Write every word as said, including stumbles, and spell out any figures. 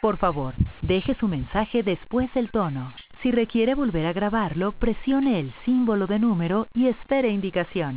Por favor, deje su mensaje después del tono. Si requiere volver a grabarlo, presione el símbolo de número y espere indicaciones.